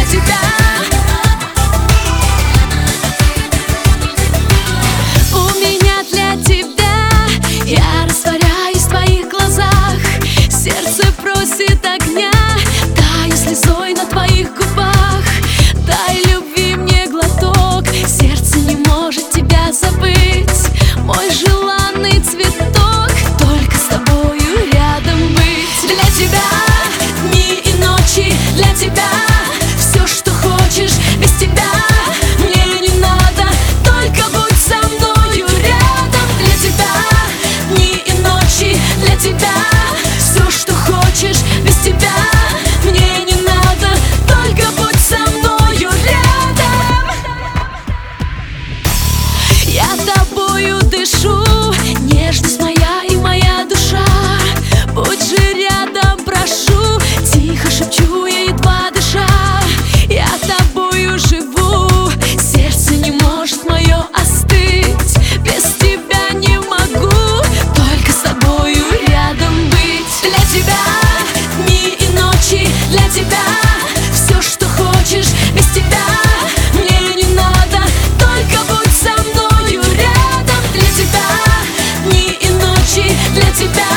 тебя. У меня для тебя, я растворяюсь в твоих глазах. Сердце просит огня, таю слезой на твоих губах. Дай любви мне глоток, сердце не может тебя забыть. Мой желанный цветок, только с тобою рядом быть. Для тебя дни и ночи, для тебя все, что хочешь, без тебя мне не надо, только будь со мною рядом. Для тебя дни и ночи, для тебя все, что хочешь, без тебя мне не надо, только будь со мною рядом. Я тобою дышу, нежность моя и моя душа. Будь же рядом, прошу, тихо шепчу я, едва дыша. Я тобою живу, сердце не может мое остыть. Без тебя не могу, только с тобою рядом быть. Для тебя дни и ночи, для тебя все, что хочешь, без тебя мне не надо, только будь со мною рядом. Для тебя дни и ночи, для тебя